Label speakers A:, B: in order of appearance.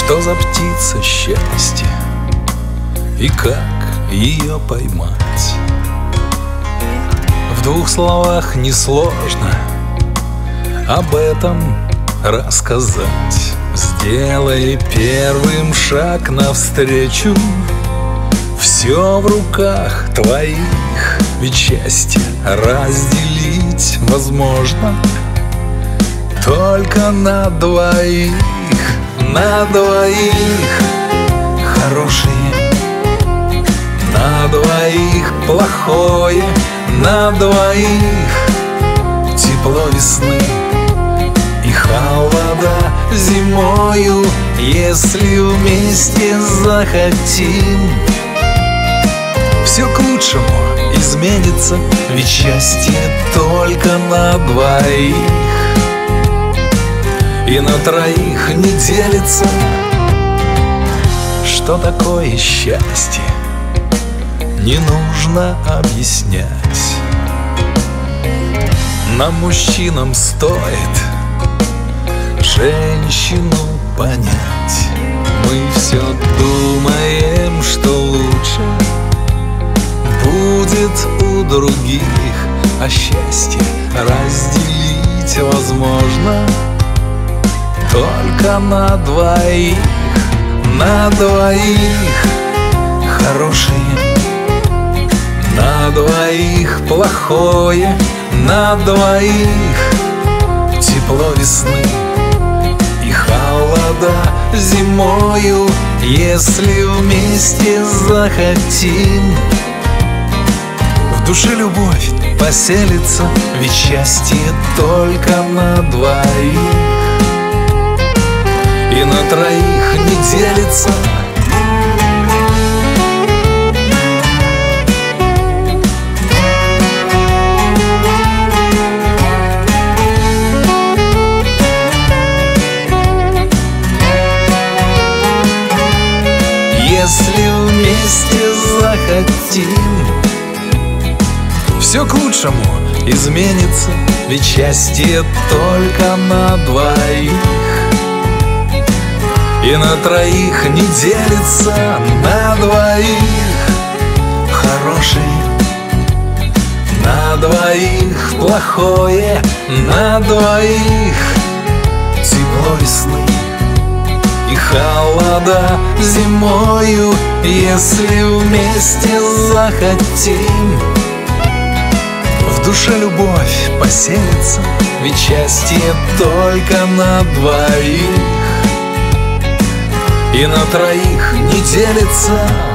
A: Что за птица счастье и как ее поймать? В двух словах несложно об этом рассказать. Сделай первым шаг навстречу, все в руках твоих, ведь счастье разделить возможно только на двоих. На двоих хорошее, на двоих плохое, на двоих тепло весны и холода зимою. Если вместе захотим, все к лучшему изменится, ведь счастье только на двоих и на троих не делится. Что такое счастье, не нужно объяснять. Нам, мужчинам, стоит женщину понять. Мы все думаем, что лучше будет у других, а счастье разделить возможно только на двоих. На двоих хорошее, на двоих плохое, на двоих тепло весны и холода зимою. Если вместе захотим, в душе любовь поселится, ведь счастье только на двоих и на троих не делится. Если вместе захотим, все к лучшему изменится, ведь счастье только на двоих и на троих не делится. На двоих хорошее, на двоих плохое, на двоих тепло весны и холода зимою. Если вместе захотим, в душе любовь поселится, ведь счастье только на двоих и на троих не делится.